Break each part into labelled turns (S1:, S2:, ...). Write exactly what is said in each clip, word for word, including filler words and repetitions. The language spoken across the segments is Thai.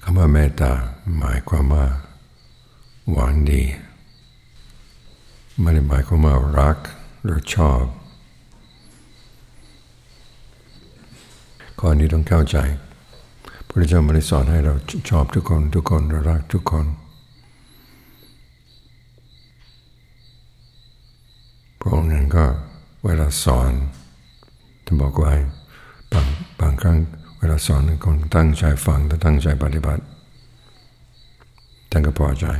S1: คำว่าเมตตาหมายความว่าหวังดีไม่ได้หมายความว่ารักหรือชอบข้อนี้ต้องเข้าใจพระพุทธเจ้าไม่ได้สอนให้เราชอบทุกคนทุกคนรักทุกคนพระองค์นั้นก็เวลาสอนท่านบอกไว้บางบางครั้งเวลาสอนคนตั้งใจฟังและตั้งใจปฏิบัติท่านก็พอใจ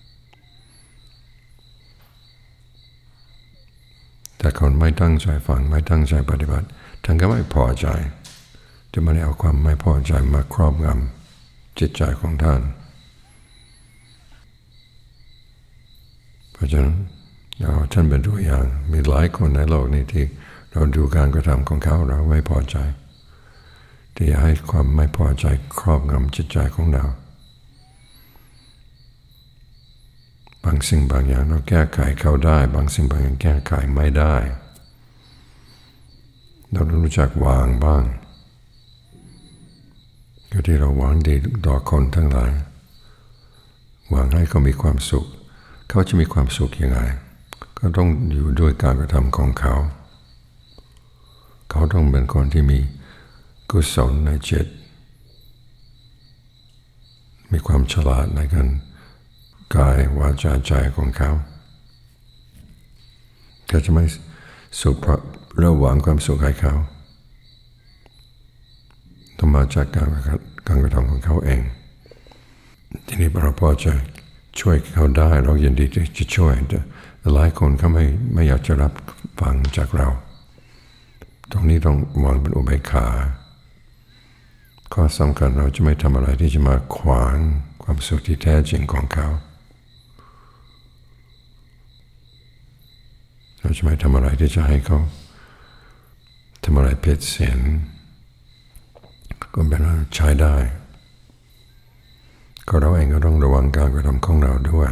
S1: แต่คนไม่ตั้งใจฟังไม่ตั้งใจปฏิบัติท่านก็ไม่พอใจจะไม่ได้เอาความไม่พอใจมาครอบงำจิตใจของท่านเพราะฉะนั้นเราท่านเป็นตัวอย่างมีหลายคนในโลกนี้ที่เราดูการกระทำของเขาเราไม่พอใจที่จะให้ความไม่พอใจครอบงำจิตใจของเราบางสิ่งบางอย่างเราแก้ไขเขาได้บางสิ่งบางอย่างแก้ไขไม่ได้เราต้องรู้จักวางบ้างก็ที่เราหวังดีต่อคนทั้งหลายหวังให้เขามีความสุขเขาจะมีความสุขยังไงก็ต้องอยู่ด้วยการกระทำของเขาเขาต้องเป็นคนที่มีกุศลในจิตมีความฉลาดในการกายวาจาใจของเขาเขาจะไม่สุขเพราะเราหวังความสุขให้เขาต้องมาจากการการกระทำของเขาเองทีนี้เราพอจะช่วยเขาได้เรายินดีที่จะช่วยแต่หลายคนเขาไม่ไม่อยากจะรับฟังจากเราตรงนี้ต้องวางเป็นอุเบกขาข้อสำคัญเราจะไม่ทำอะไรที่จะมาขวางความสุขที่แท้จริงของเขาเราจะไม่ทำอะไรที่จะให้เขาทำอะไรเพศเสียนก็เป็นว่าใช้ได้ก็เราเองก็ต้องระวังการกระทำของเราด้วย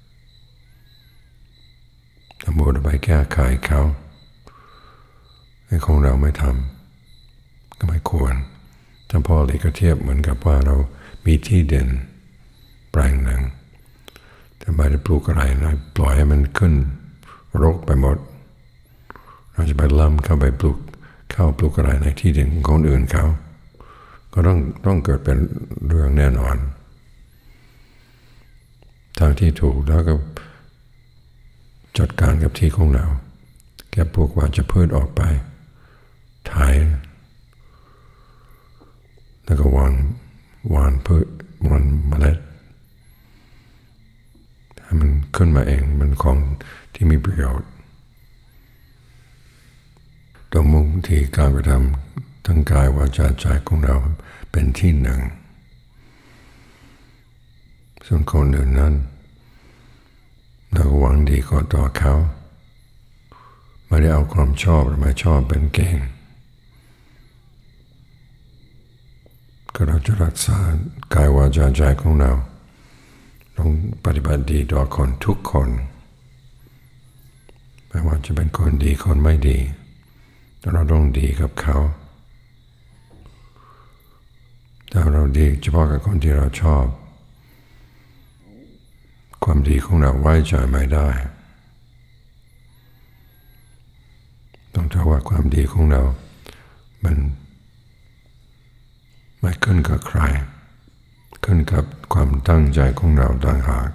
S1: ถ้ามัวไปแก้ไขเขาให้ของเราไม่ทำก็ไม่ควรถ้าพ่อหลีก็เทียบเหมือนกับว่าเรามีที่เด่นแปลงหนึ่งแต่ไม่ได้ปลูกอะไรนะปล่อยให้มันขึ้นรกไปหมดเราจะไปล้ำเข้าไปปลูกเข้าปลูกอะไรในที่ดินของคนอื่นเขาก็ต้องต้องเกิดเป็นเรื่องแน่นอนทางที่ถูกแล้วก็จัดการกับที่ของเราแก้ปลูกว่าจะพืชออกไปถ่ายแล้วก็วางวานพืชวานเมล็ดให้มันขึ้นมาเองมันของที่มีประโยชน์ต้องมุ่งที่การกระทำทั้งกายวาจาใจของเราเป็นที่หนึ่งส่วนคนอื่นนั้นเราหวังดีก็ต่อเขาไม่ได้เอาความชอบหรือไม่ชอบเป็นเกณฑ์ก็เราจะรักษากายวาจาใจของเราต้องปฏิบัติดีต่อคนทุกคนไม่ว่าจะเป็นคนดีคนไม่ดีแต่เราต้องดีกับเขาถ้าเราดีเฉพาะกับคนที่เราชอบความดีของเราไว้ใจไม่ได้ต้องถือว่าความดีของเรามันไม่ขึ้นกับใครขึ้นกับความตั้งใจของเราต่างหาก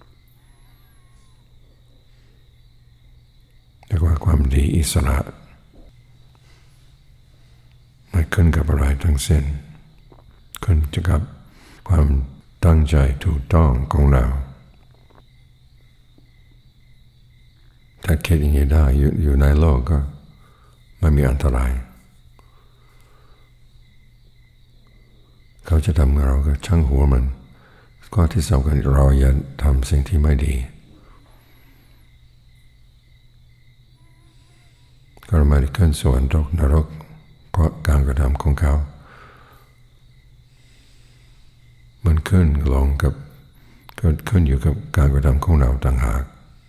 S1: เรียกว่าความดีอิสระไม่ขึ้นกับอะไรทั้งสิ้นขึ้นกับความตั้งใจถูกต้องของเราถ้าคิดอย่างนี้ได้อยู่อยู่ในโลกก็ไม่มีอันตรายเขาจะทำกับเราก็ช่างหัวมันข้อที่สำคัญเราอย่าทำสิ่งที่ไม่ดีก็ไม่ได้ขึ้นสวรรค์ตกนรกเพราะการกระทำของเขามันขึ้นลงกับก็ขึ้นอยู่กับการกระทำของเราต่างหาก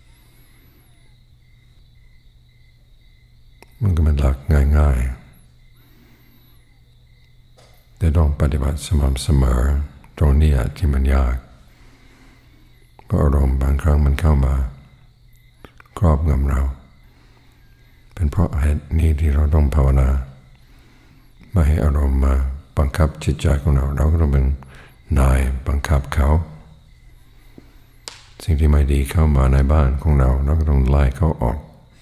S1: มันก็เป็นหลักง่ายๆแต่ต้องปฏิบัติสม่ำเสมอตรงนี้ที่มันยากเพราะอารมณ์บางครั้งมันเข้ามาครอบงำเราเป็นเพราะเหตุนี้ที่เราต้องภาวนาไม่ให้อารมณ์มาบังคับจิตใจของเราเราก็ต้องเป็นนายบังคับเขาสิ่งที่ไม่ดีเข้ามาในบ้านของเราเราก็ต้องไล่เขาออก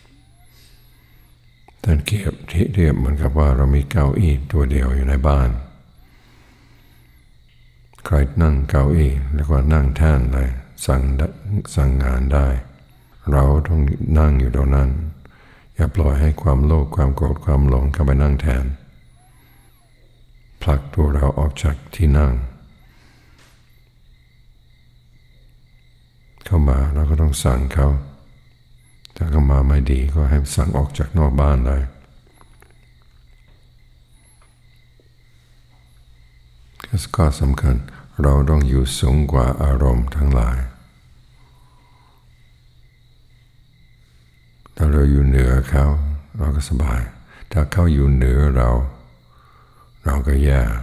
S1: ท่านเกียบที่เรียบเหมือนกับว่าเรามีเก้าอี้ตัวเดียวอยู่ในบ้านใครนั่งเก้าอี้แล้วก็นั่งแทนเลยสั่งสั่งงานได้เราต้องนั่งอยู่ตรงนั้นอย่าปล่อยให้ความโลภความโกรธความหลงเข้าไปนั่งแทนผลักตัวเราออกจากที่นั่งเข้ามาเราก็ต้องสั่งเขาถ้าเข้ามาไม่ดีก็ให้สั่งออกจากนอกบ้านได้ก็สำคัญเราต้องอยู่สูงกว่าอารมณ์ทั้งหลายถ้าเราอยู่เหนือเขาเราก็สบายถ้าเขาอยู่เหนือเราเราก็แย่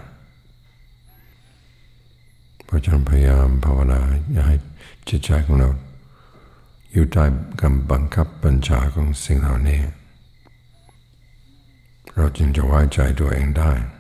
S1: เพราะฉะนั้นพยายามภาวนาอย่าให้จิตใจของเราอยู่ใต้กำบังคับบัญชาของสิ่งเหล่านี้เราจึงจะไว้ใจตัวเองได้